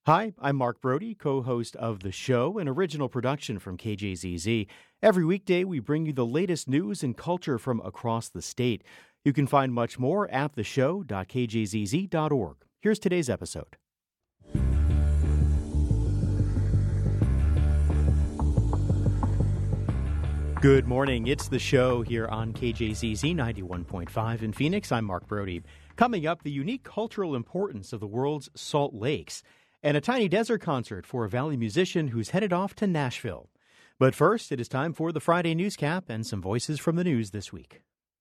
Hi, I'm Mark Brody, co-host of The Show, an original production from KJZZ. Every weekday, we bring you the latest news and culture from across the state. You can find much more at theshow.kjzz.org. Here's today's episode. Good morning. It's The Show here on KJZZ 91.5 in Phoenix. I'm Mark Brody. Coming up, the unique cultural importance of the world's Salt Lakes, and a tiny desert concert for a Valley musician who's headed off to Nashville. But first, it is time for the Friday Newscap and some voices from the news this week.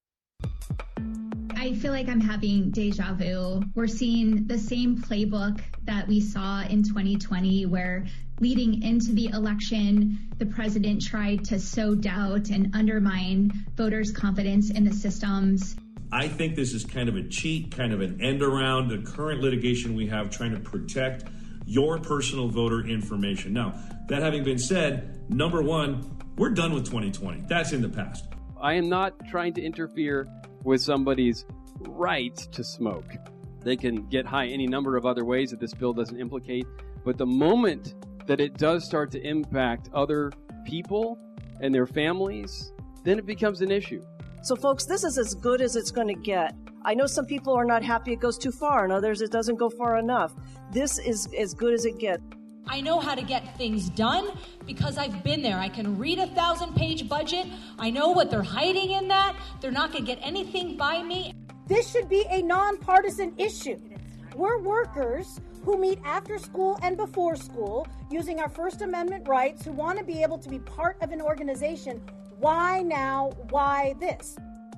I feel like I'm having deja vu. We're seeing the same playbook that we saw in 2020, where leading into the election, the president tried to sow doubt and undermine voters' confidence in the systems. I think this is kind of a cheat, kind of an end around the current litigation we have trying to protect your personal voter information. Now, that having been said, number one, we're done with 2020. That's in the past. I am not trying to interfere with somebody's right to smoke. They can get high any number of other ways that this bill doesn't implicate. But the moment that it does start to impact other people and their families, then it becomes an issue. So, folks, this is as good as it's going to get. I know some people are not happy it goes too far, and others it doesn't go far enough. This is as good as it gets. I know how to get things done because I've been there. I can read a 1,000-page budget. I know what they're hiding in that. They're not going to get anything by me. This should be a nonpartisan issue. We're workers who meet after school and before school using our First Amendment rights, who want to be able to be part of an organization. Why now? Why this?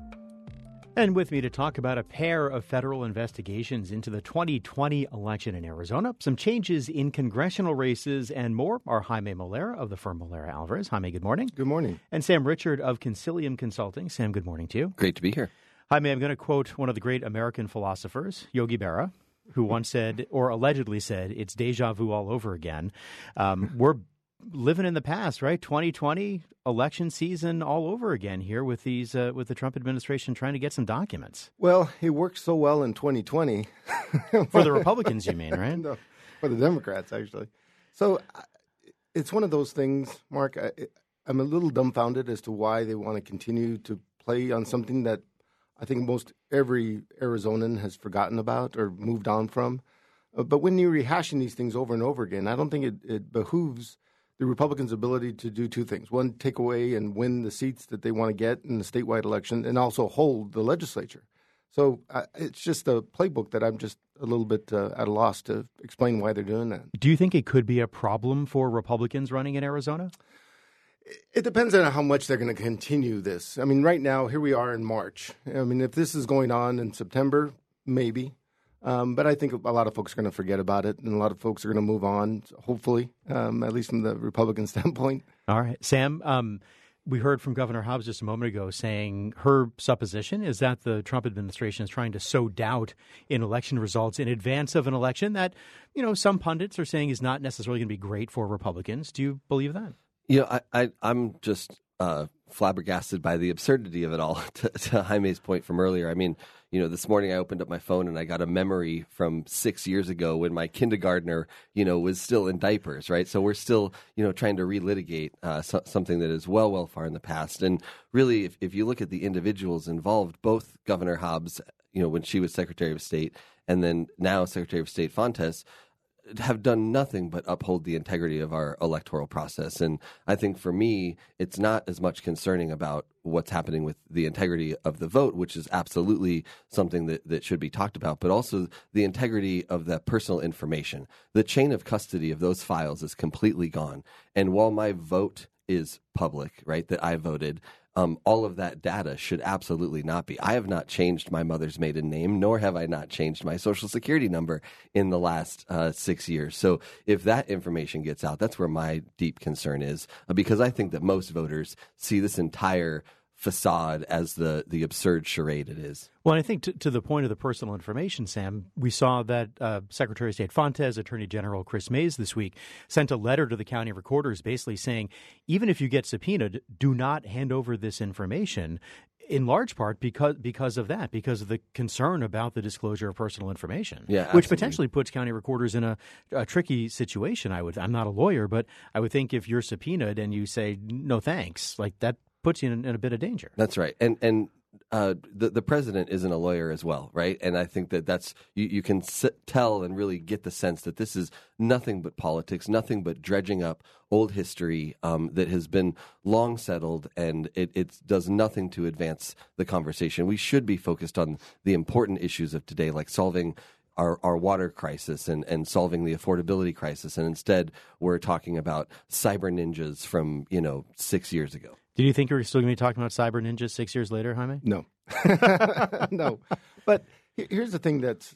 And with me to talk about a pair of federal investigations into the 2020 election in Arizona, some changes in congressional races, and more are Jaime Molera of the firm Molera Alvarez. Jaime, good morning. Good morning. And Sam Richard of Concilium Consulting. Sam, good morning to you. Great to be here. Jaime, I'm going to quote one of the great American philosophers, Yogi Berra, who once said, or allegedly said, it's deja vu all over again. We're living in the past, right? 2020 election season all over again here with these with the Trump administration trying to get some documents. Well, it worked so well in 2020. For the Republicans, you mean, right? No, for the Democrats, actually. So it's one of those things, Mark. I'm a little dumbfounded as to why they want to continue to play on something that I think most every Arizonan has forgotten about or moved on from. But when you're rehashing these things over and over again, I don't think it behooves the Republicans' ability to do two things. One, take away and win the seats that they want to get in the statewide election, and also hold the legislature. So it's just a playbook that I'm just a little bit at a loss to explain why they're doing that. Do you think it could be a problem for Republicans running in Arizona? It depends on how much they're going to continue this. I mean, right now, here we are in March. I mean, if this is going on in September, maybe. But I think a lot of folks are going to forget about it, and a lot of folks are going to move on, hopefully, at least from the Republican standpoint. All right. Sam, we heard from Governor Hobbs just a moment ago saying her supposition is that the Trump administration is trying to sow doubt in election results in advance of an election that, you know, some pundits are saying is not necessarily going to be great for Republicans. Do you believe that? You know, I'm just flabbergasted by the absurdity of it all, to Jaime's point from earlier. I mean, you know, this morning I opened up my phone and I got a memory from 6 years ago when my kindergartner, you know, was still in diapers, right? So we're still, you know, trying to relitigate something that is well far in the past. And really, if you look at the individuals involved, both Governor Hobbs, you know, when she was Secretary of State, and then now Secretary of State Fontes, have done nothing but uphold the integrity of our electoral process. And I think for me, it's not as much concerning about what's happening with the integrity of the vote, which is absolutely something that should be talked about, but also the integrity of that personal information. The chain of custody of those files is completely gone. And while my vote is public, right, that I voted, all of that data should absolutely not be. I have not changed my mother's maiden name, nor have I not changed my Social Security number in the last 6 years. So if that information gets out, that's where my deep concern is, because I think that most voters see this entire facade as the absurd charade it is. Well, I think to the point of the personal information, Sam, we saw that Secretary of State Fontes, Attorney General Chris Mays this week sent a letter to the county recorders basically saying, even if you get subpoenaed, do not hand over this information. in large part because of that, because of the concern about the disclosure of personal information, Yeah, which absolutely. potentially puts county recorders in a tricky situation. I'm not a lawyer, but I would think if you're subpoenaed and you say no thanks, like that puts you in a bit of danger. That's right. And the president isn't a lawyer as well, right? And I think that's you can tell and really get the sense that this is nothing but politics, nothing but dredging up old history that has been long settled, and it does nothing to advance the conversation. We should be focused on the important issues of today, like solving our water crisis and solving the affordability crisis, and instead we're talking about cyber ninjas from 6 years ago. Do you think we're still going to be talking about cyber ninjas 6 years later, Jaime? No. No. But here's the thing that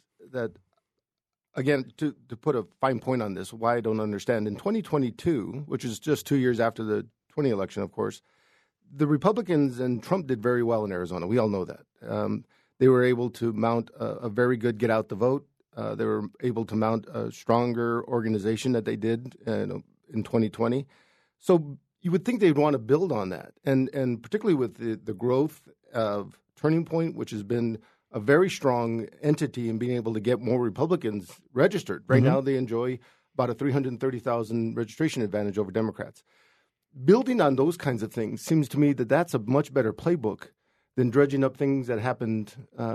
again, to put a fine point on this, why I don't understand. In 2022, which is just 2 years after the 20 election, of course, the Republicans and Trump did very well in Arizona. We all know that. They were able to mount a very good get out the vote. They were able to mount a stronger organization that they did in 2020. So you would think they'd want to build on that. And particularly with the growth of Turning Point, which has been a very strong entity in being able to get more Republicans registered. Right now they enjoy about a 330,000 registration advantage over Democrats. Building on those kinds of things seems to me that that's a much better playbook than dredging up things that happened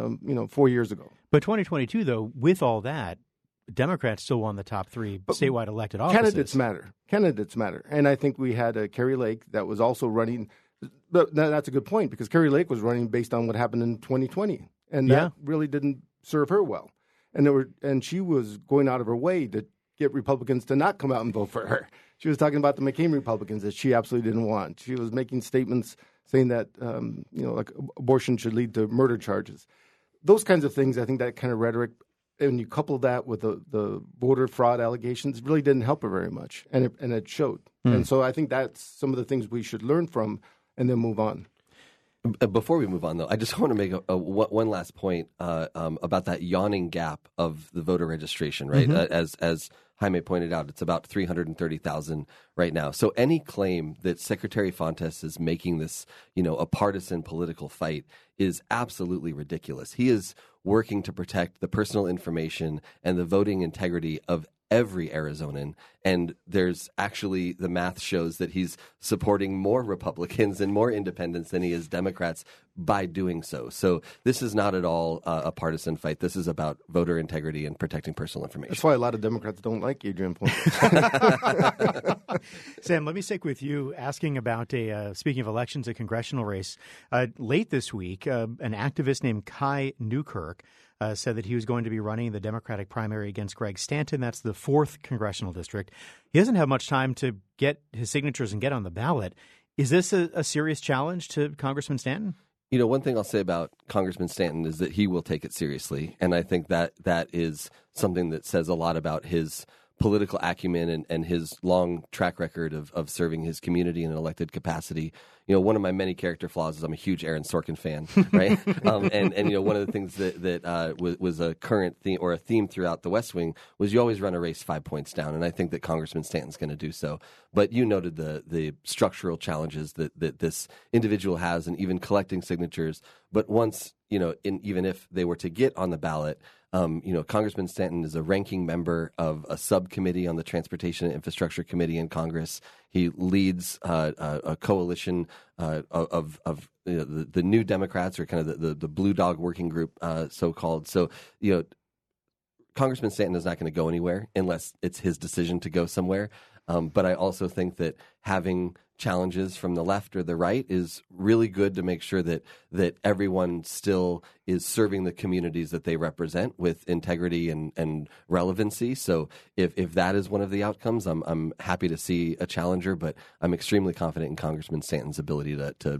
4 years ago. But 2022, though, with all that, Democrats still won the top three statewide elected offices. Candidates matter. And I think we had Carrie Lake that was also running. But that's a good point, because Carrie Lake was running based on what happened in 2020. And that really didn't serve her well. And she was going out of her way to get Republicans to not come out and vote for her. She was talking about the McCain Republicans that she absolutely didn't want. She was making statements saying that like abortion should lead to murder charges. Those kinds of things, I think that kind of rhetoric, and you couple that with the voter fraud allegations, really didn't help her very much, and it showed. And so I think that's some of the things we should learn from and then move on. Before we move on, though, I just want to make one last point about that yawning gap of the voter registration, right? As Jaime pointed out, it's about 330,000 right now. So any claim that Secretary Fontes is making this, a partisan political fight is absolutely ridiculous. He is working to protect the personal information and the voting integrity of every Arizonan. And there's actually, the math shows that he's supporting more Republicans and more independents than he is Democrats by doing so. So this is not at all a partisan fight. This is about voter integrity and protecting personal information. That's why a lot of Democrats don't like Adrian Ponte. Sam, let me stick with you asking about speaking of elections, a congressional race. Late this week, an activist named Kai Newkirk said that he was going to be running the Democratic primary against Greg Stanton. That's the 4th congressional district. He doesn't have much time to get his signatures and get on the ballot. Is this a serious challenge to Congressman Stanton? One thing I'll say about Congressman Stanton is that he will take it seriously. And I think that is something that says a lot about his political acumen and his long track record of serving his community in an elected capacity. One of my many character flaws is I'm a huge Aaron Sorkin fan, right? and one of the things that was a current theme or a theme throughout the West Wing was you always run a race 5 points down, and I think that Congressman Stanton's going to do so. But you noted the structural challenges that this individual has, and even collecting signatures. But once even if they were to get on the ballot, Congressman Stanton is a ranking member of a subcommittee on the Transportation and Infrastructure Committee in Congress. He leads a coalition of the New Democrats, or kind of the Blue Dog Working Group, so-called. So, Congressman Stanton is not going to go anywhere unless it's his decision to go somewhere. But I also think that having challenges from the left or the right is really good to make sure that everyone still is serving the communities that they represent with integrity and relevancy. So if that is one of the outcomes, I'm happy to see a challenger, but I'm extremely confident in Congressman Stanton's ability to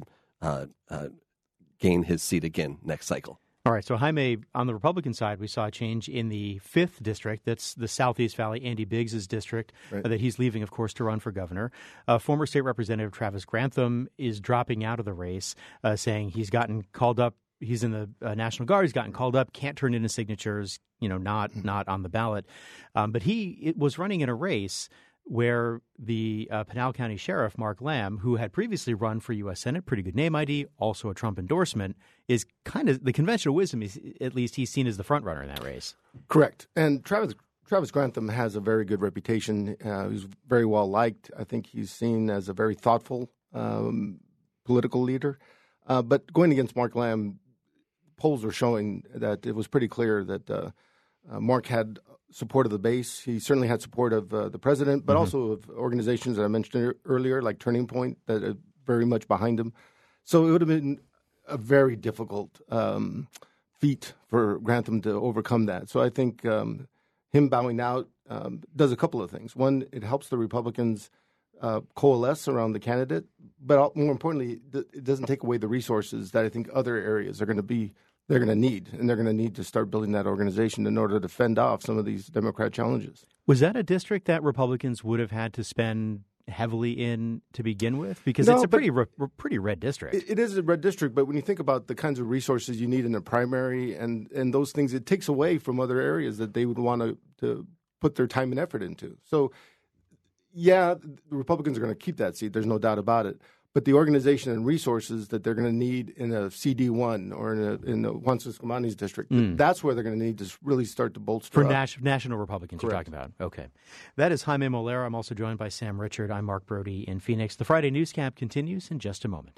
gain his seat again next cycle. All right, so Jaime, on the Republican side, we saw a change in the 5th district. That's the Southeast Valley, Andy Biggs' district, that he's leaving, of course, to run for governor. Former state representative Travis Grantham is dropping out of the race, saying he's gotten called up. He's in the National Guard. He's gotten called up, can't turn in his signatures, not on the ballot. But he was running in a race where the Pinal County Sheriff, Mark Lamb, who had previously run for U.S. Senate, pretty good name ID, also a Trump endorsement, is kind of the conventional wisdom is at least he's seen as the front runner in that race. Correct. And Travis Grantham has a very good reputation. He's very well liked. I think he's seen as a very thoughtful political leader. But going against Mark Lamb, polls were showing that it was pretty clear that Mark had support of the base. He certainly had support of the president, but also of organizations that I mentioned earlier, like Turning Point, that are very much behind him. So it would have been a very difficult feat for Grantham to overcome that. So I think him bowing out does a couple of things. One, it helps the Republicans coalesce around the candidate, but more importantly, it doesn't take away the resources that I think other areas are going to they're going to need, and they're going to need to start building that organization in order to fend off some of these Democrat challenges. Was that a district that Republicans would have had to spend heavily in to begin with? Because it's a pretty red district. It is a red district, but when you think about the kinds of resources you need in a primary and those things, it takes away from other areas that they would want to put their time and effort into. So, yeah, the Republicans are going to keep that seat. There's no doubt about it. But the organization and resources that they're going to need in a CD1 or in the Juan Susquemanni's district, that's where they're going to need to really start to bolster for up. National Republicans. Correct. You're talking about. Okay. That is Jaime Molera. I'm also joined by Sam Richard. I'm Mark Brody in Phoenix. The Friday Newscap continues in just a moment.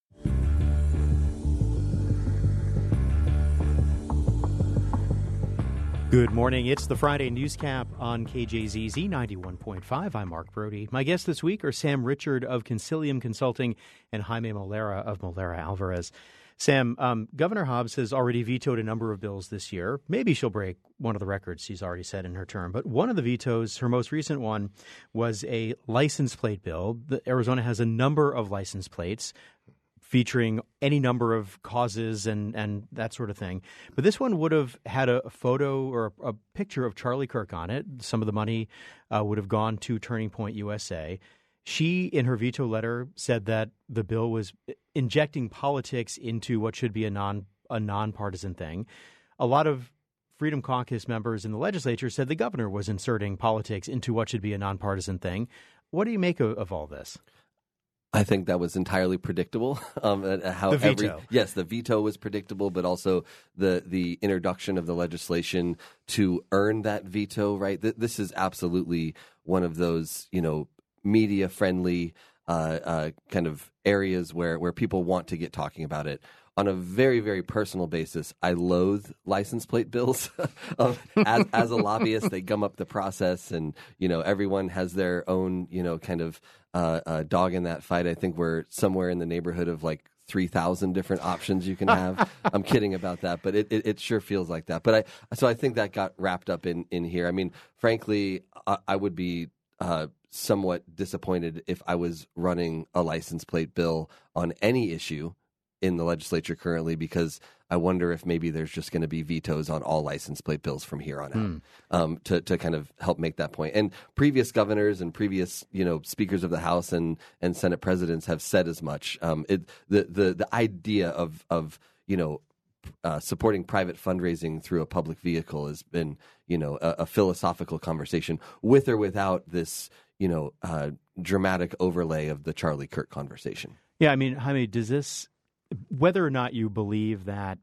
Good morning. It's the Friday Newscap on KJZZ 91.5. I'm Mark Brody. My guests this week are Sam Richard of Concilium Consulting and Jaime Molera of Molera Alvarez. Sam, Governor Hobbs has already vetoed a number of bills this year. Maybe she'll break one of the records she's already set in her term. But one of the vetoes, her most recent one, was a license plate bill. Arizona has a number of license plates featuring any number of causes and that sort of thing. But this one would have had a photo or a picture of Charlie Kirk on it. Some of the money would have gone to Turning Point USA. She, in her veto letter, said that the bill was injecting politics into what should be a nonpartisan thing. A lot of Freedom Caucus members in the legislature said the governor was inserting politics into what should be a nonpartisan thing. What do you make of all this? I think that was entirely predictable. The veto. The veto was predictable, but also the introduction of the legislation to earn that veto. Right, this is absolutely one of those media friendly kind of areas where people want to get talking about it. On a very, very personal basis, I loathe license plate bills. As a lobbyist, they gum up the process, and everyone has their own kind of dog in that fight. I think we're somewhere in the neighborhood of like 3,000 different options you can have. I'm kidding about that, but it sure feels like that. But I think that got wrapped up in here. I mean, frankly, I would be somewhat disappointed if I was running a license plate bill on any issue in the legislature currently, because I wonder if maybe there's just going to be vetoes on all license plate bills from here on out to kind of help make that point. And previous governors and previous speakers of the House and Senate presidents have said as much. The idea of supporting private fundraising through a public vehicle has been a philosophical conversation with or without this dramatic overlay of the Charlie Kirk conversation. Yeah, I mean, Jaime, does this, whether or not you believe that,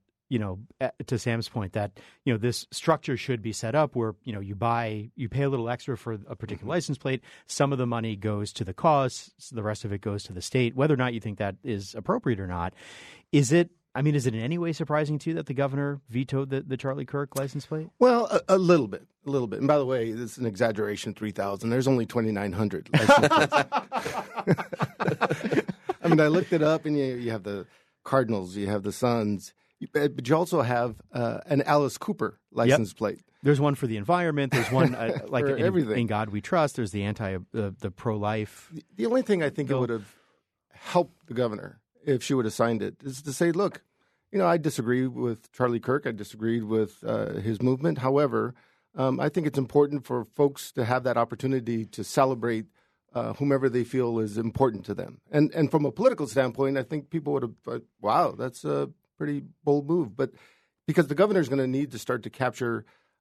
to Sam's point, that, this structure should be set up where, you pay a little extra for a particular license plate. Some of the money goes to the cause. The rest of it goes to the state. Whether or not you think that is appropriate or not, is it in any way surprising to you that the governor vetoed the Charlie Kirk license plate? Well, a little bit. And by the way, this is an exaggeration, 3,000. There's only 2,900 license plates. I mean, I looked it up, and you have the Cardinals, you have the Suns, but you also have an Alice Cooper license plate. There's one for the environment. There's one like everything. In God We Trust. There's the the pro-life. The only thing I think it would have helped the governor if she would have signed it is to say, look, I disagree with Charlie Kirk. I disagreed with his movement. However, I think it's important for folks to have that opportunity to celebrate whomever they feel is important to them. And from a political standpoint, I think people would have thought, wow, that's a pretty bold move. But because the governor is going to need to start to capture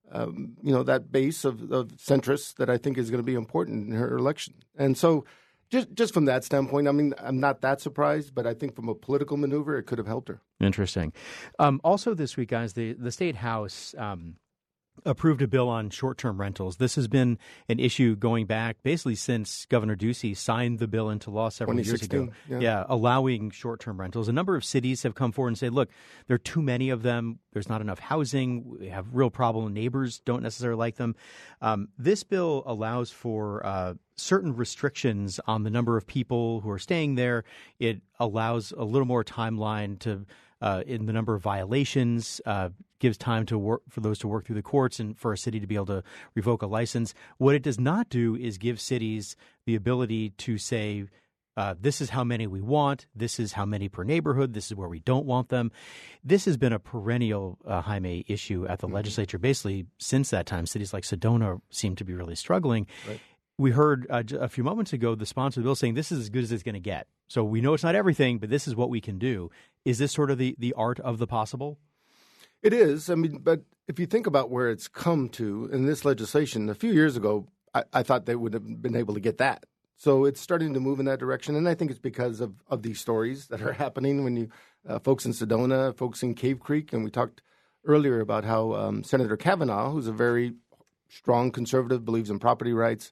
that base of centrists that I think is going to be important in her election. And so just from that standpoint, I mean, I'm not that surprised, but I think from a political maneuver, it could have helped her. Interesting. Also this week, guys, the State House approved a bill on short-term rentals. This has been an issue going back basically since Governor Ducey signed the bill into law several years ago. Yeah, allowing short-term rentals. A number of cities have come forward and said, look, there are too many of them. There's not enough housing. We have real problem. Neighbors don't necessarily like them. This bill allows for certain restrictions on the number of people who are staying there. It allows a little more timeline to in the number of violations, gives time to work for those to work through the courts and for a city to be able to revoke a license. What it does not do is give cities the ability to say, this is how many we want, this is how many per neighborhood, this is where we don't want them. This has been a perennial, Jaime, issue at the legislature. Basically, since that time, cities like Sedona seem to be really struggling. Right. We heard a few moments ago the sponsor of the bill saying this is as good as it's going to get. So we know it's not everything, but this is what we can do. Is this sort of the art of the possible? It is. I mean, but if you think about where it's come to in this legislation, a few years ago, I thought they would have been able to get that. So it's starting to move in that direction. And I think it's because of these stories that are happening when you folks in Sedona, folks in Cave Creek. And we talked earlier about how Senator Kavanaugh, who's a very strong conservative, believes in property rights,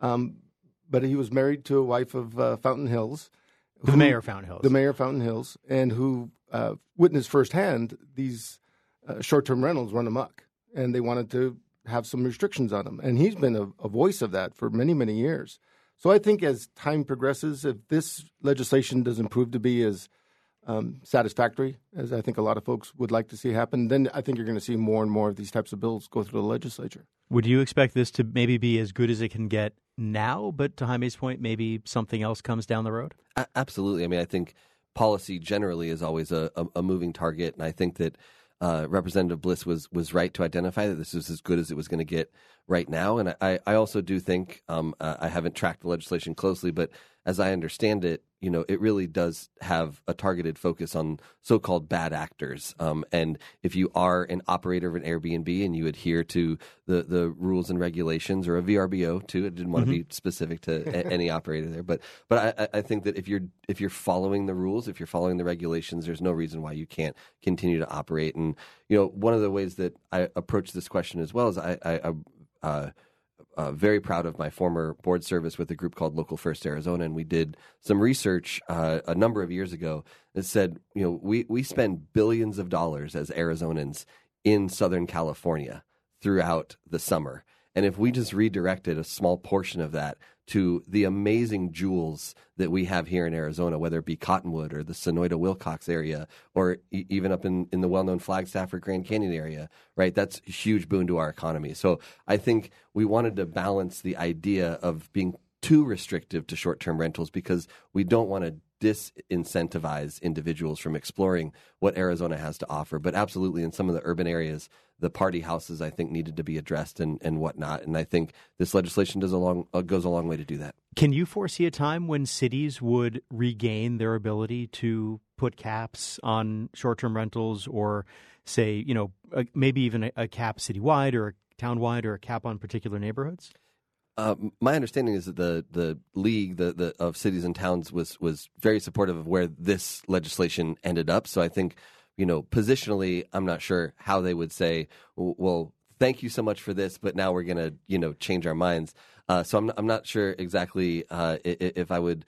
but he was married to a wife of Fountain Hills. The mayor of Fountain Hills. The mayor of Fountain Hills, and who witnessed firsthand these short-term rentals run amok. And they wanted to have some restrictions on them. And he's been a voice of that for many, many years. So I think as time progresses, if this legislation doesn't prove to be as satisfactory as I think a lot of folks would like to see happen, then I think you're going to see more and more of these types of bills go through the legislature. Would you expect this to maybe be as good as it can get now, but to Jaime's point, maybe something else comes down the road? Absolutely. I mean, I think policy generally is always a moving target, and I think that Representative Bliss was right to identify that this was as good as it was going to get right now. And I also do think, I haven't tracked the legislation closely, but as I understand it, it really does have a targeted focus on so-called bad actors. And if you are an operator of an Airbnb and you adhere to the rules and regulations, or a VRBO too, I didn't want to be specific to any operator there, but I think that if you're following the rules, if you're following the regulations, there's no reason why you can't continue to operate. And one of the ways that I approach this question as well is I very proud of my former board service with a group called Local First Arizona, and we did some research a number of years ago that said, we spend billions of dollars as Arizonans in Southern California throughout the summer. And if we just redirected a small portion of that to the amazing jewels that we have here in Arizona, whether it be Cottonwood or the Sonoyta Wilcox area, or even up in the well-known Flagstaff or Grand Canyon area, right? That's a huge boon to our economy. So I think we wanted to balance the idea of being too restrictive to short-term rentals, because we don't want to disincentivize individuals from exploring what Arizona has to offer. But absolutely, in some of the urban areas, the party houses, I think, needed to be addressed and whatnot. And I think this legislation goes a long way to do that. Can you foresee a time when cities would regain their ability to put caps on short-term rentals, or say, maybe even a cap citywide or townwide, or a cap on particular neighborhoods? My understanding is that the league of cities and towns was very supportive of where this legislation ended up. So I think, positionally, I'm not sure how they would say, well, thank you so much for this, but now we're going to, change our minds. So I'm not sure exactly if I would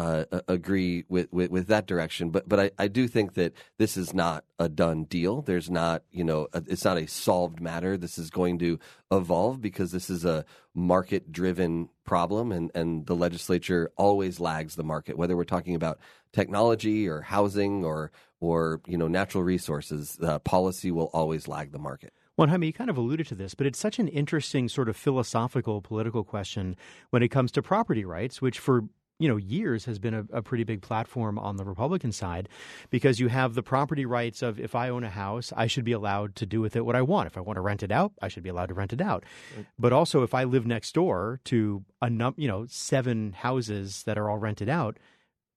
agree with that direction, but I do think that this is not a done deal. There's not, it's not a solved matter. This is going to evolve because this is a market-driven problem, and the legislature always lags the market, whether we're talking about technology or housing or natural resources. Policy will always lag the market. Well, Jaime, you kind of alluded to this, but it's such an interesting sort of philosophical, political question when it comes to property rights, which for years has been a pretty big platform on the Republican side, because you have the property rights of, if I own a house, I should be allowed to do with it what I want. If I want to rent it out, I should be allowed to rent it out. Right. But also, if I live next door to 7 houses that are all rented out,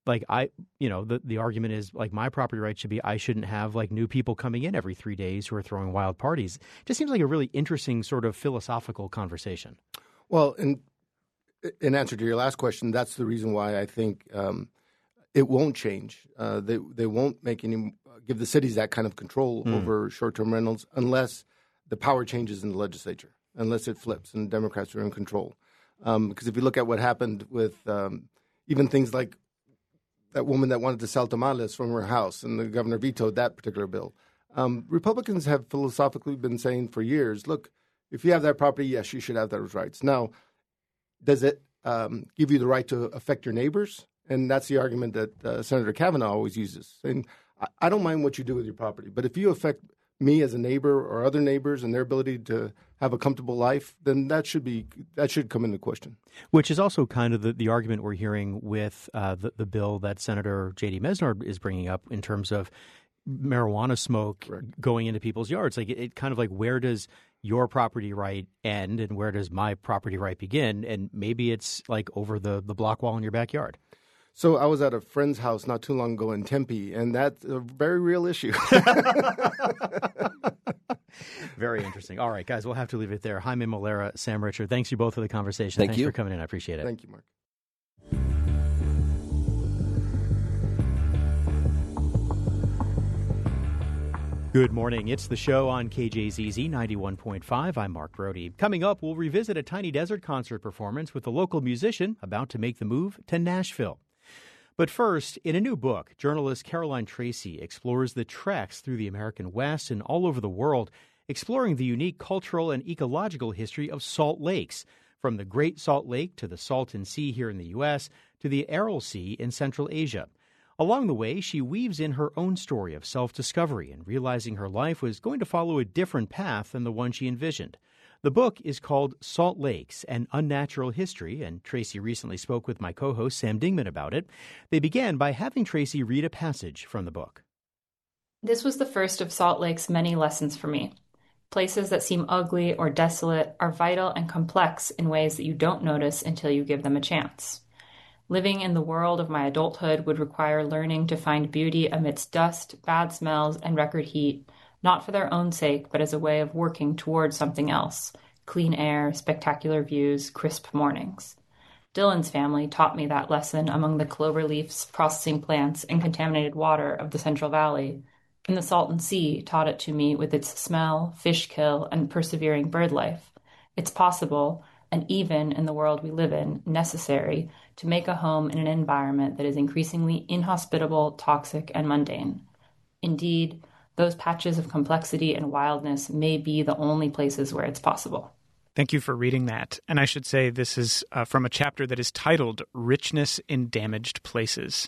like the argument is like my property right should be I shouldn't have like new people coming in every 3 days who are throwing wild parties. It just seems like a really interesting sort of philosophical conversation. Well, in answer to your last question, that's the reason why I think it won't change. They won't give the cities that kind of control over short-term rentals unless the power changes in the legislature, unless it flips and Democrats are in control. Because if you look at what happened with even things like that woman that wanted to sell tamales from her house, and the governor vetoed that particular bill. Republicans have philosophically been saying for years, look, if you have that property, yes, you should have those rights. Now, does it give you the right to affect your neighbors? And that's the argument that Senator Kavanaugh always uses. And I don't mind what you do with your property, but if you affect me as a neighbor or other neighbors and their ability to have a comfortable life, then that should come into question. Which is also kind of the argument we're hearing with the bill that Senator J.D. Mesnard is bringing up in terms of marijuana smoke going into people's yards. Like it kind of like, where does your property right end and where does my property right begin? And maybe it's like over the block wall in your backyard. So I was at a friend's house not too long ago in Tempe, and that's a very real issue. Very interesting. All right, guys, we'll have to leave it there. Jaime Molera, Sam Richard, thanks you both for the conversation. Thanks for coming in. I appreciate it. Thank you, Mark. Good morning. It's the show on KJZZ 91.5. I'm Mark Brody. Coming up, we'll revisit a Tiny Desert concert performance with a local musician about to make the move to Nashville. But first, in a new book, journalist Caroline Tracy explores the treks through the American West and all over the world, exploring the unique cultural and ecological history of salt lakes, from the Great Salt Lake to the Salton Sea here in the U.S. to the Aral Sea in Central Asia. Along the way, she weaves in her own story of self-discovery and realizing her life was going to follow a different path than the one she envisioned. The book is called Salt Lakes, An Unnatural History, and Tracy recently spoke with my co-host Sam Dingman about it. They began by having Tracy read a passage from the book. This was the first of Salt Lake's many lessons for me. Places that seem ugly or desolate are vital and complex in ways that you don't notice until you give them a chance. Living in the world of my adulthood would require learning to find beauty amidst dust, bad smells, and record heat, not for their own sake, but as a way of working towards something else: clean air, spectacular views, crisp mornings. Dylan's family taught me that lesson among the clover leaves, processing plants, and contaminated water of the Central Valley. And the Salton Sea taught it to me with its smell, fish kill, and persevering bird life. It's possible, and even in the world we live in, necessary, to make a home in an environment that is increasingly inhospitable, toxic, and mundane. Indeed, those patches of complexity and wildness may be the only places where it's possible. Thank you for reading that. And I should say this is from a chapter that is titled Richness in Damaged Places.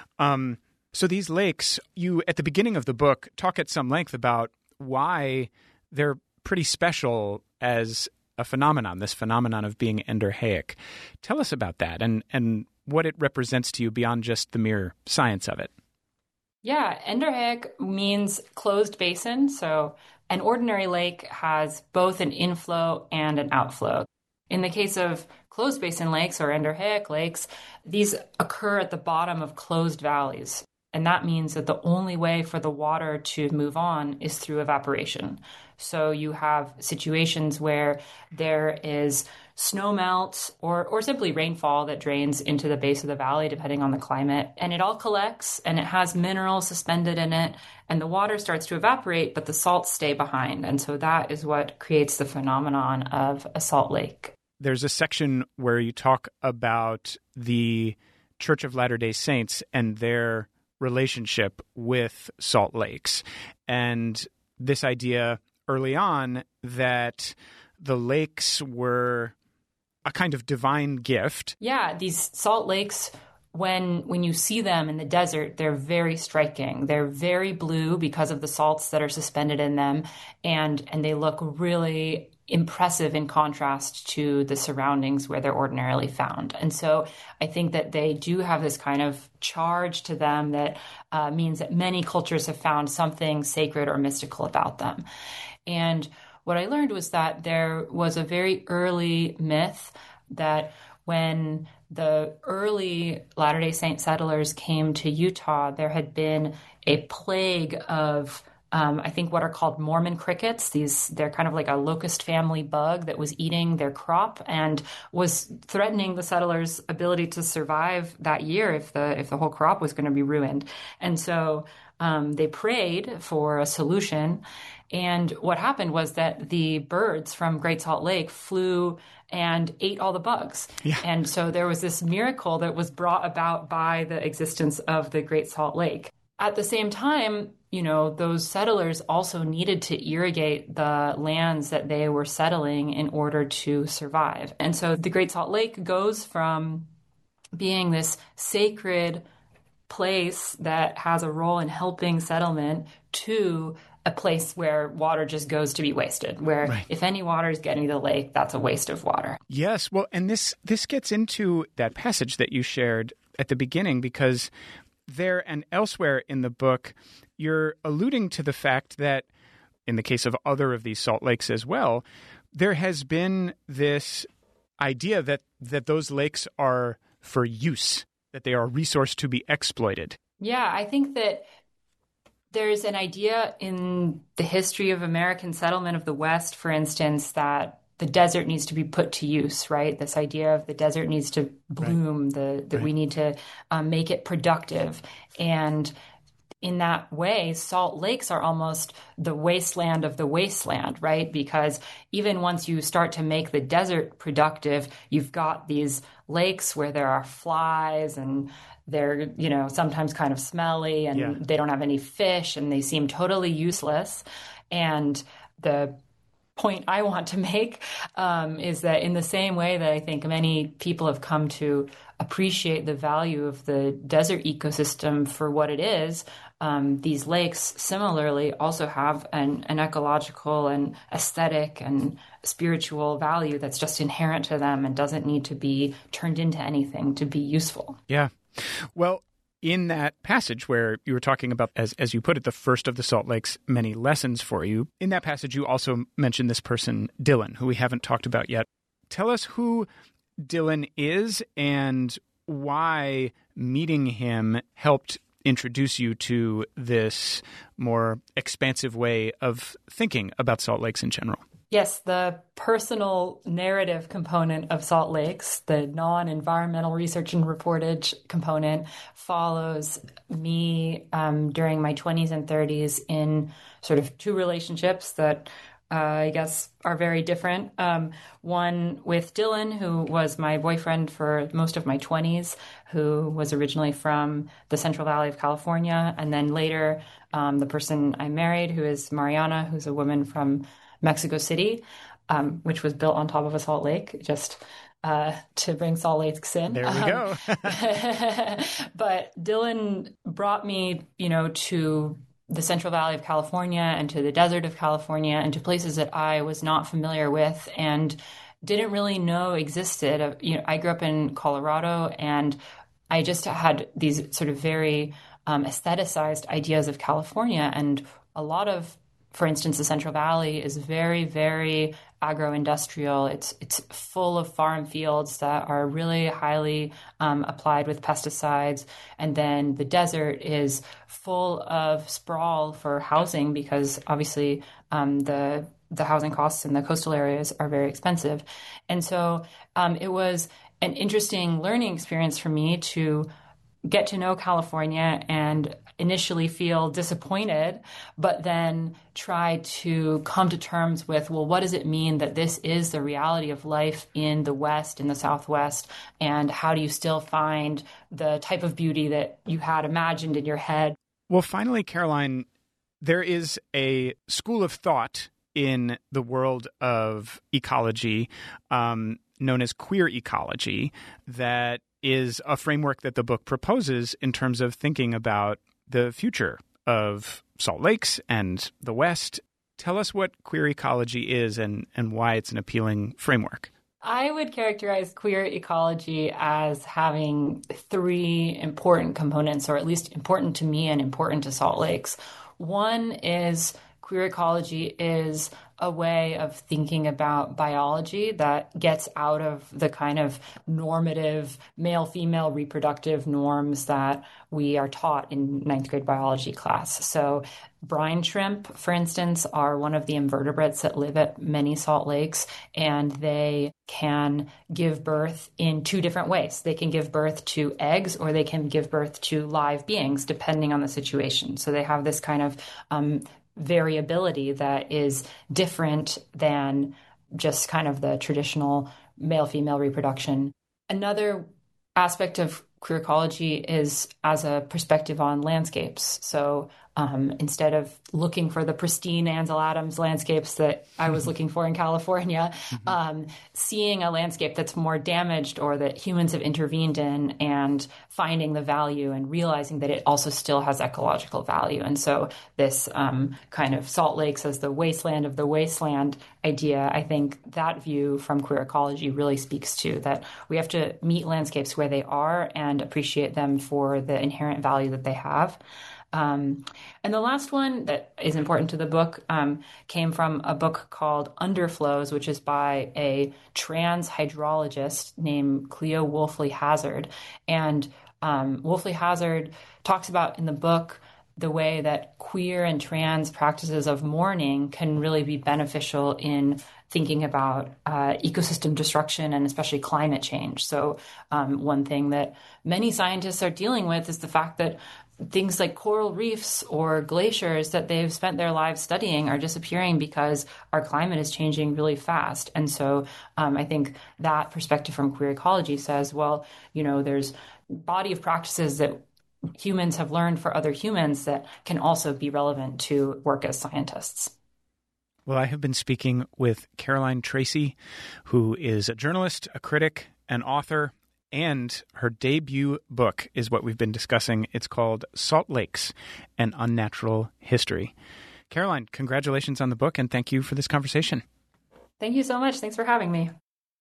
So these lakes, you, at the beginning of the book, talk at some length about why they're pretty special as a phenomenon, this phenomenon of being endorheic. Tell us about that and what it represents to you beyond just the mere science of it. Yeah, endorheic means closed basin. So an ordinary lake has both an inflow and an outflow. In the case of closed basin lakes or endorheic lakes, these occur at the bottom of closed valleys. And that means that the only way for the water to move on is through evaporation. So you have situations where there is snow melt or simply rainfall that drains into the base of the valley, depending on the climate. And it all collects and it has minerals suspended in it. And the water starts to evaporate, but the salts stay behind. And so that is what creates the phenomenon of a salt lake. There's a section where you talk about the Church of Latter-day Saints and their relationship with salt lakes. And this idea early on that the lakes were a kind of divine gift. Yeah, these salt lakes, when you see them in the desert, they're very striking. They're very blue because of the salts that are suspended in them, and they look really impressive in contrast to the surroundings where they're ordinarily found. And so I think that they do have this kind of charge to them that means that many cultures have found something sacred or mystical about them. And what I learned was that there was a very early myth that when the early Latter-day Saint settlers came to Utah, there had been a plague of I think what are called Mormon crickets. They're kind of like a locust family bug that was eating their crop and was threatening the settlers' ability to survive that year if the whole crop was going to be ruined. And so they prayed for a solution. And what happened was that the birds from Great Salt Lake flew and ate all the bugs. Yeah. And so there was this miracle that was brought about by the existence of the Great Salt Lake. At the same time, those settlers also needed to irrigate the lands that they were settling in order to survive. And so the Great Salt Lake goes from being this sacred place that has a role in helping settlement to a place where water just goes to be wasted, where if any water is getting to the lake, that's a waste of water. Yes. Well, and this gets into that passage that you shared at the beginning, because there and elsewhere in the book, you're alluding to the fact that in the case of other of these salt lakes as well, there has been this idea that those lakes are for use, that they are a resource to be exploited. Yeah, I think that there's an idea in the history of American settlement of the West, for instance, that the desert needs to be put to use, right? This idea of the desert needs to bloom, that we need to make it productive. And in that way, salt lakes are almost the wasteland of the wasteland, right? Because even once you start to make the desert productive, you've got these lakes where there are flies and they're, sometimes kind of smelly and they don't have any fish and they seem totally useless. And the point I want to make is that in the same way that I think many people have come to appreciate the value of the desert ecosystem for what it is, these lakes similarly also have an ecological and aesthetic and spiritual value that's just inherent to them and doesn't need to be turned into anything to be useful. Yeah. Well, in that passage where you were talking about, as you put it, the first of the Salt Lake's many lessons for you, in that passage you also mentioned this person, Dylan, who we haven't talked about yet. Tell us who Dylan is and why meeting him helped introduce you to this more expansive way of thinking about Salt Lakes in general. Yes, the personal narrative component of Salt Lakes, the non-environmental research and reportage component, follows me during my 20s and 30s in sort of two relationships that I guess are very different. One with Dylan, who was my boyfriend for most of my 20s, who was originally from the Central Valley of California. And then later, the person I married, who is Mariana, who's a woman from Mexico City, which was built on top of a salt lake, just to bring Salt Lakes in. There we go. But Dylan brought me, to the Central Valley of California and to the desert of California and to places that I was not familiar with and didn't really know existed. I grew up in Colorado and I just had these sort of very aestheticized ideas of California, and a lot of, for instance, the Central Valley is very, very agro-industrial. It's full of farm fields that are really highly applied with pesticides. And then the desert is full of sprawl for housing because obviously the housing costs in the coastal areas are very expensive. And so it was an interesting learning experience for me to get to know California and initially feel disappointed, but then try to come to terms with, well, what does it mean that this is the reality of life in the West, in the Southwest, and how do you still find the type of beauty that you had imagined in your head? Well, finally, Caroline, there is a school of thought in the world of ecology known as queer ecology that is a framework that the book proposes in terms of thinking about the future of Salt Lakes and the West. Tell us what queer ecology is and why it's an appealing framework. I would characterize queer ecology as having three important components, or at least important to me and important to Salt Lakes. One is queer ecology is a way of thinking about biology that gets out of the kind of normative male-female reproductive norms that we are taught in ninth grade biology class. So brine shrimp, for instance, are one of the invertebrates that live at many salt lakes, and they can give birth in two different ways. They can give birth to eggs, or they can give birth to live beings, depending on the situation. So they have this kind of variability that is different than just kind of the traditional male-female reproduction. Another aspect of queer ecology is as a perspective on landscapes. So instead of looking for the pristine Ansel Adams landscapes that I was looking for in California, seeing a landscape that's more damaged or that humans have intervened in and finding the value and realizing that it also still has ecological value. And so this kind of Salt Lakes as the wasteland of the wasteland idea, I think that view from queer ecology really speaks to that we have to meet landscapes where they are and appreciate them for the inherent value that they have. And the last one that is important to the book came from a book called Underflows, which is by a trans hydrologist named Cleo Wolfley-Hazard. And Wolfley-Hazard talks about in the book the way that queer and trans practices of mourning can really be beneficial in thinking about ecosystem destruction and especially climate change. So one thing that many scientists are dealing with is the fact that things like coral reefs or glaciers that they've spent their lives studying are disappearing because our climate is changing really fast. And so I think that perspective from queer ecology says, well, you know, there's a body of practices that humans have learned for other humans that can also be relevant to work as scientists. Well, I have been speaking with Caroline Tracy, who is a journalist, a critic, an author, and her debut book is what we've been discussing. It's called Salt Lakes, An Unnatural History. Caroline, congratulations on the book, and thank you for this conversation. Thank you so much. Thanks for having me.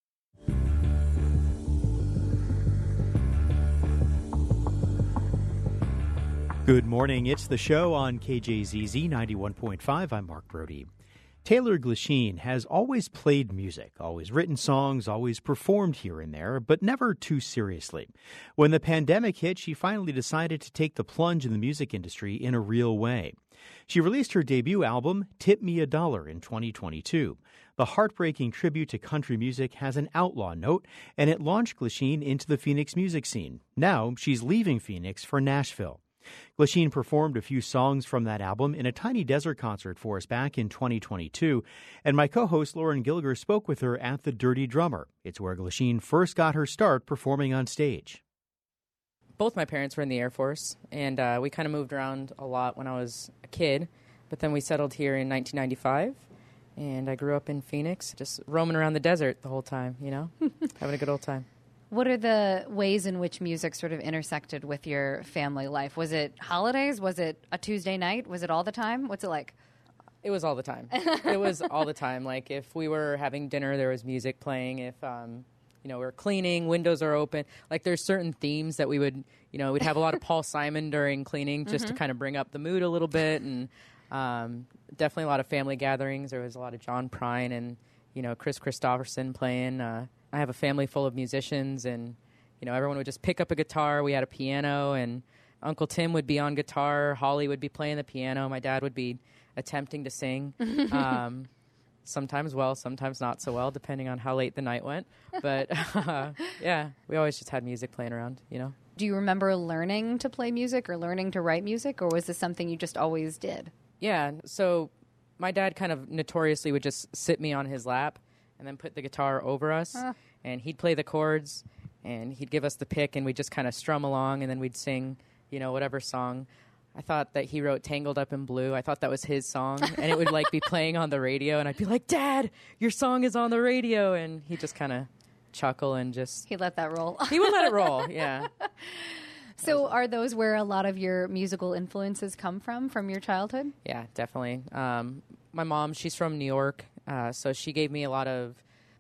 Good morning. It's the show on KJZZ 91.5. I'm Mark Brody. Taylor Glasheen has always played music, always written songs, always performed here and there, but never too seriously. When the pandemic hit, she finally decided to take the plunge in the music industry in a real way. She released her debut album, Tip Me a Dollar, in 2022. The heartbreaking tribute to country music has an outlaw note, and it launched Glasheen into the Phoenix music scene. Now she's leaving Phoenix for Nashville. Glasheen performed a few songs from that album in a Tiny Desert concert for us back in 2022, and my co-host Lauren Gilger spoke with her at the Dirty Drummer. It's where Glasheen first got her start performing on stage. Both my parents were in the Air Force, and we kind of moved around a lot when I was a kid, but then we settled here in 1995, and I grew up in Phoenix, just roaming around the desert the whole time, you know, having a good old time. What are the ways in which music sort of intersected with your family life? Was it holidays? Was it a Tuesday night? Was it all the time? What's it like? It was all the time. It was all the time. Like, if we were having dinner, there was music playing. If, we were cleaning, windows are open. Like, there's certain themes that we would, we'd have a lot of Paul Simon during cleaning just to kind of bring up the mood a little bit. And definitely a lot of family gatherings. There was a lot of John Prine and, Chris Christopherson playing. I have a family full of musicians, and, everyone would just pick up a guitar. We had a piano, and Uncle Tim would be on guitar. Holly would be playing the piano. My dad would be attempting to sing. Sometimes well, sometimes not so well, depending on how late the night went. But, yeah, we always just had music playing around, Do you remember learning to play music or learning to write music, or was this something you just always did? Yeah, so my dad kind of notoriously would just sit me on his lap and then put the guitar over us, and he'd play the chords, and he'd give us the pick, and we'd just kind of strum along, and then we'd sing, whatever song. I thought that he wrote Tangled Up in Blue. I thought that was his song, and it would, be playing on the radio, and I'd be like, Dad, your song is on the radio, and he'd just kind of chuckle and just... He'd let that roll. He would let it roll, yeah. So are those where a lot of your musical influences come from your childhood? Yeah, definitely. My mom, she's from New York, so she gave me a lot of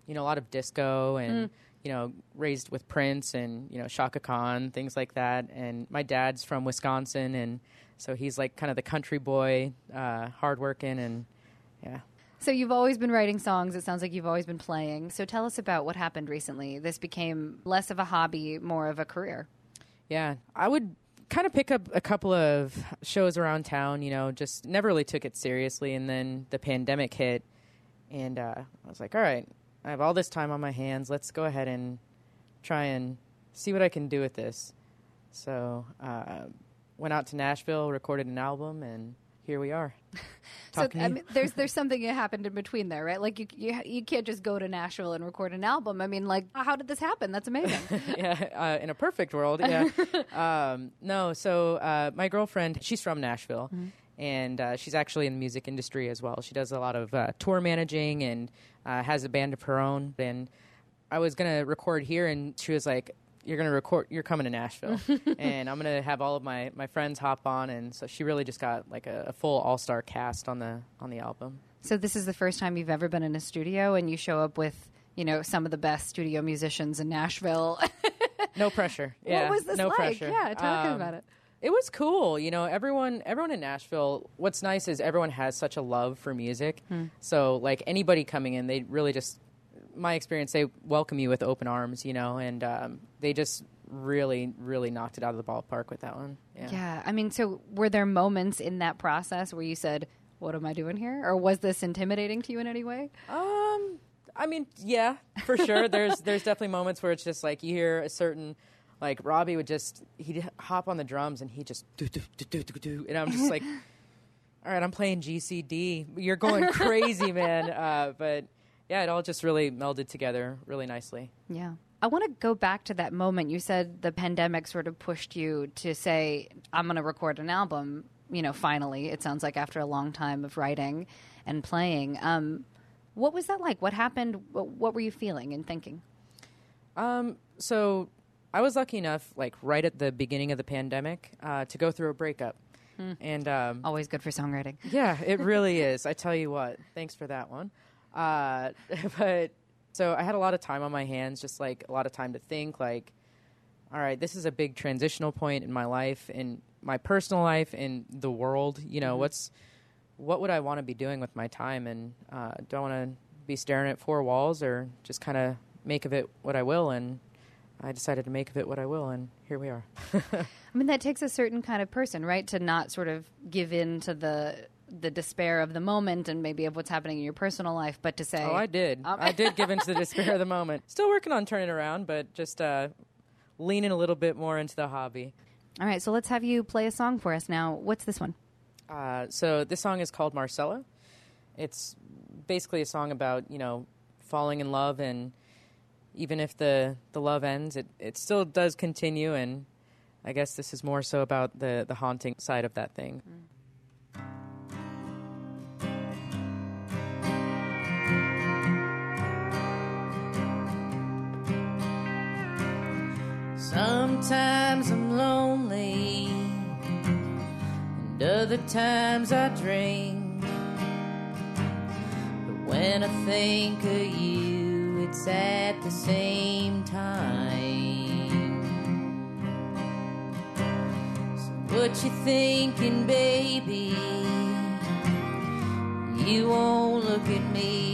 disco and, raised with Prince and, Chaka Khan, things like that. And my dad's from Wisconsin, and so he's kind of the country boy, hardworking, and yeah. So you've always been writing songs. It sounds like you've always been playing. So tell us about what happened recently. This became less of a hobby, more of a career. Yeah, I would kind of pick up a couple of shows around town, just never really took it seriously. And then the pandemic hit, and I was like, all right, I have all this time on my hands. Let's go ahead and try and see what I can do with this. So went out to Nashville, recorded an album, and here we are. So there's something that happened in between there, right? Like you can't just go to Nashville and record an album. I mean, like, how did this happen? That's amazing. Yeah, in a perfect world, yeah. No, so my girlfriend, she's from Nashville, and she's actually in the music industry as well. She does a lot of tour managing and has a band of her own. And I was going to record here, and she was like, you're coming to Nashville, and I'm going to have all of my friends hop on. And so she really just got like a full all-star cast on the album. So this is the first time you've ever been in a studio, and you show up with, some of the best studio musicians in Nashville. No pressure. Yeah, what was this no like? Pressure. Yeah, talking about it. It was cool. Everyone in Nashville, what's nice is everyone has such a love for music. So like anybody coming in, they really just, my experience, they welcome you with open arms, and they just really, really knocked it out of the ballpark with that one. Yeah. I mean, so were there moments in that process where you said, what am I doing here? Or was this intimidating to you in any way? I mean, yeah, for sure. There's definitely moments where it's just like you hear a certain, like Robbie he'd hop on the drums and he just do, and I'm just like, all right, I'm playing GCD. You're going crazy, man. But yeah, it all just really melded together really nicely. Yeah. I want to go back to that moment. You said the pandemic sort of pushed you to say, I'm going to record an album, finally. It sounds like after a long time of writing and playing. What was that like? What happened? What were you feeling and thinking? So I was lucky enough, like right at the beginning of the pandemic, to go through a breakup. And always good for songwriting. Yeah, it really is. I tell you what. Thanks for that one. But so I had a lot of time on my hands, just like a lot of time to think, like, all right, this is a big transitional point in my life, in my personal life, in the world. What would I want to be doing with my time? And do I want to be staring at four walls or just kind of make of it what I will? And I decided to make of it what I will, and here we are. I mean, that takes a certain kind of person, right, to not sort of give in to the despair of the moment and maybe of what's happening in your personal life, but to say... Oh, I did. I did give in to the despair of the moment. Still working on turning around, but just leaning a little bit more into the hobby. All right, so let's have you play a song for us now. What's this one? So this song is called Marcella. It's basically a song about, falling in love, and even if the love ends, it still does continue, and I guess this is more so about the haunting side of that thing. Sometimes I'm lonely, and other times I drink. But when I think of you, it's at the same time. So what you thinking, baby? You won't look at me.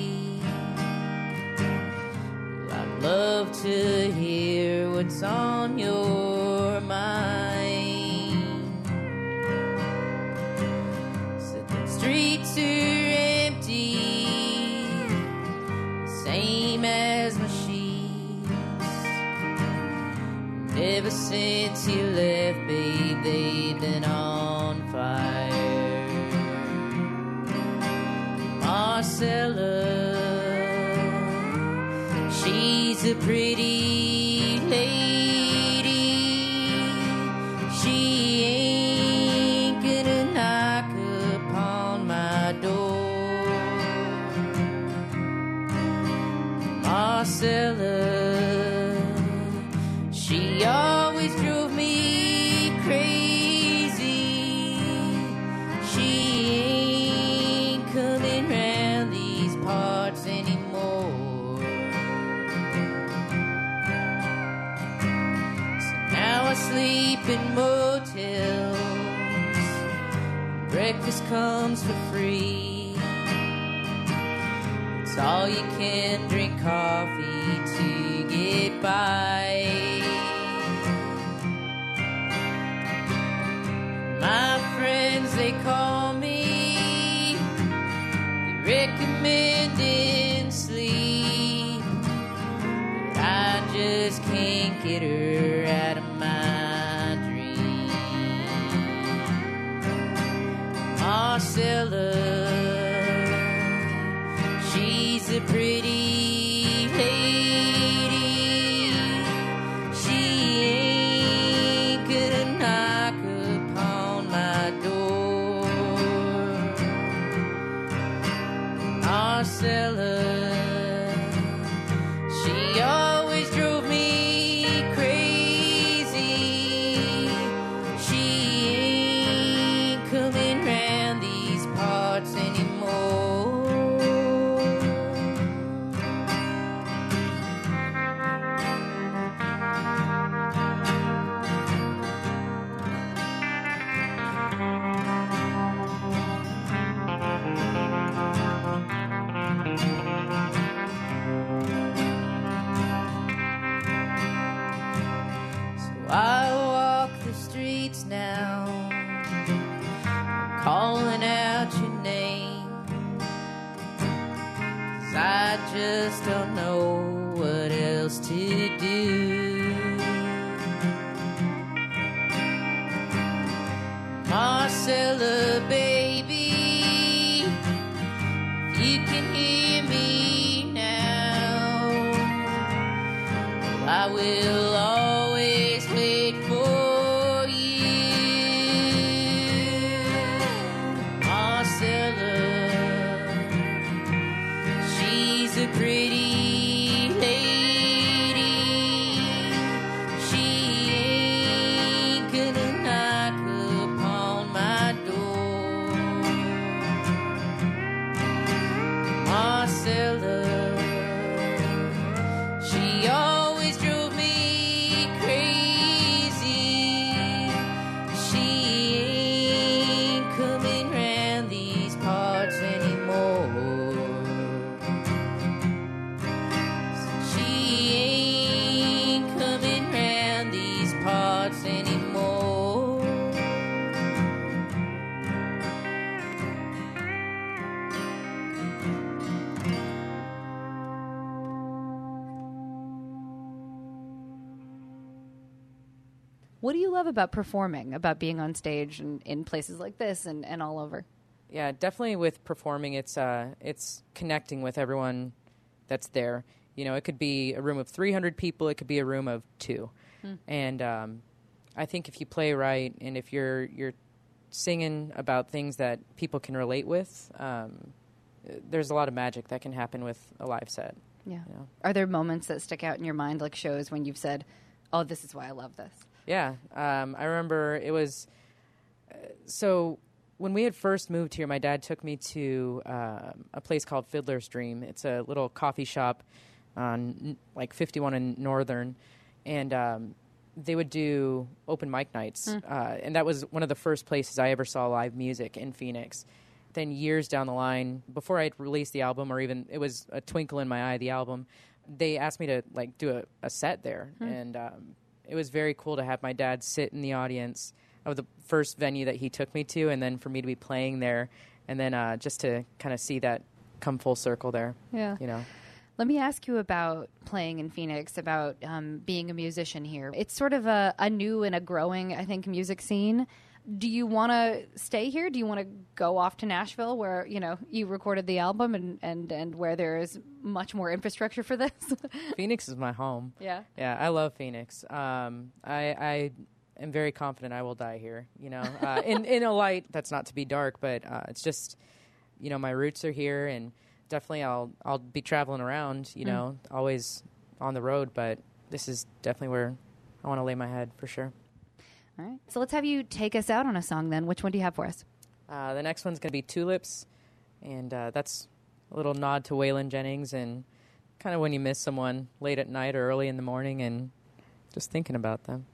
I'd love to hear what's on your mind. So the streets are empty, same as my sheets. And ever since you left, babe, they've been on fire. Marcella, she's a pretty lady. She ain't gonna knock upon my door. Marcella, she always drove me crazy. She ain't coming round these parts anymore. Now I sleep in motels, breakfast comes for free. It's all you can drink coffee to get by. My friends, they call me the recommending sleep, but I just can't get her out of my dream. Marcella, she's a pretty lady. She ain't gonna knock upon my door. Marcella, she always drove me crazy. She ain't coming round these parts anymore. I walk the streets now, calling out your name, 'cause I just don't know what else to do. Marcella, baby, if you can hear me now, I will always wait for you. Marcella, she's a pretty lady. She ain't gonna knock upon my door. Marcella, she always drove me crazy. She ain't coming round these parts anymore. She ain't coming round these parts anymore. What do you love about performing, about being on stage and in places like this and all over? Yeah, definitely with performing, it's connecting with everyone that's there. You know, it could be a room of 300 people, it could be a room of 2. And I think if you play right and if you're singing about things that people can relate with, there's a lot of magic that can happen with a live set. Yeah. You know? Are there moments that stick out in your mind, like shows when you've said, oh, this is why I love this? Yeah. I remember it was... so when we had first moved here, my dad took me to a place called Fiddler's Dream. It's a little coffee shop on like 51 in Northern. And they would do open mic nights. And that was one of the first places I ever saw live music in Phoenix. Then years down the line, before I had released the album, or even it was a twinkle in my eye, the album, they asked me to like do a set there. And it was very cool to have my dad sit in the audience of the first venue that he took me to, and then for me to be playing there, and then just to kind of see that come full circle there. Yeah. You know. Let me ask you about playing in Phoenix, about being a musician here. It's sort of a new and a growing, I think, music scene. Do you want to stay here? Do you want to go off to Nashville, where you recorded the album, and where there is much more infrastructure for this? Phoenix is my home. Yeah, yeah, I love Phoenix. I am very confident I will die here. In a light that's not to be dark, but it's just my roots are here, and definitely I'll be traveling around. Always on the road, but this is definitely where I want to lay my head for sure. All right. So let's have you take us out on a song then. Which one do you have for us? The next one's going to be Tulips, and that's a little nod to Waylon Jennings, and kind of when you miss someone late at night or early in the morning and just thinking about them.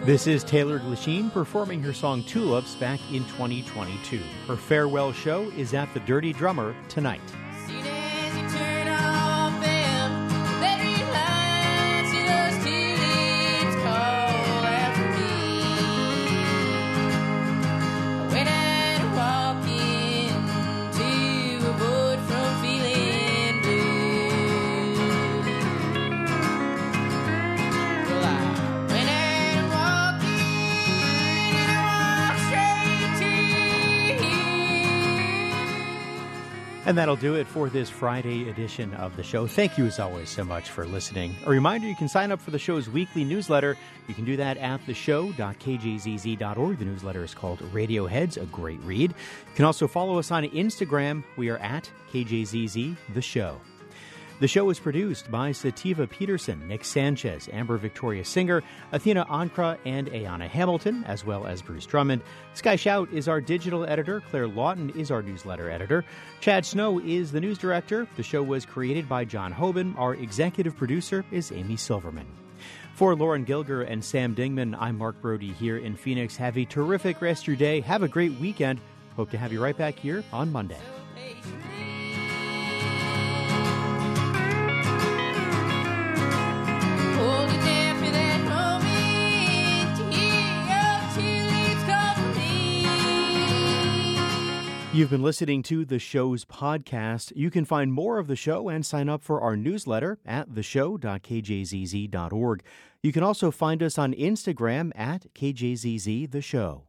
This is Taylor Glasheen performing her song Tulips back in 2022. Her farewell show is at the Dirty Drummer tonight. And that'll do it for this Friday edition of the show. Thank you, as always, so much for listening. A reminder, you can sign up for the show's weekly newsletter. You can do that at theshow.kjzz.org. The newsletter is called Radioheads, a great read. You can also follow us on Instagram. We are at KJZZ The Show. The show is produced by Sativa Peterson, Nick Sanchez, Amber Victoria Singer, Athena Ankra, and Ayana Hamilton, as well as Bruce Drummond. Sky Shout is our digital editor. Claire Lawton is our newsletter editor. Chad Snow is the news director. The show was created by John Hoban. Our executive producer is Amy Silverman. For Lauren Gilger and Sam Dingman, I'm Mark Brody here in Phoenix. Have a terrific rest of your day. Have a great weekend. Hope to have you right back here on Monday. You've been listening to the show's podcast. You can find more of the show and sign up for our newsletter at theshow.kjzz.org. You can also find us on Instagram at KJZZ The Show.